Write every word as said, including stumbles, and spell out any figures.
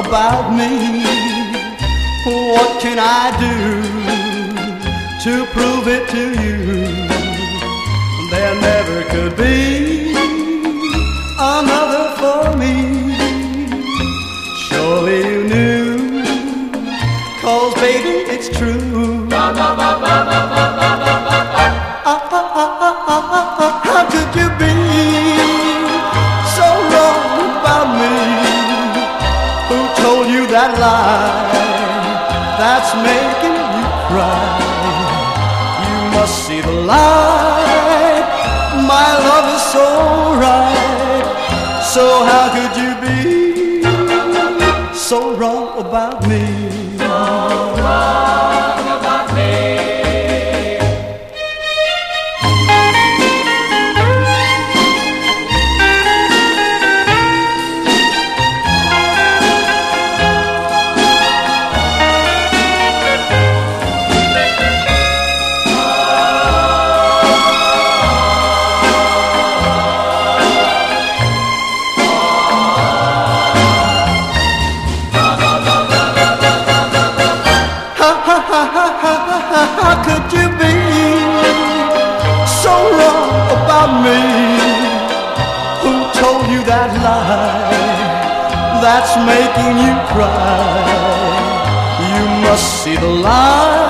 about me? What can I do to prove it to you? There never could be another for me. Surely you knew, 'cause baby it's true. How could you be so wrong about me? Who told you that lie that's making you cry? You must see the light. My love is so right. So how could you be so wrong about me? So wrong about me. How could you be so wrong about me? Who told you that lie that's making you cry? You must see the light.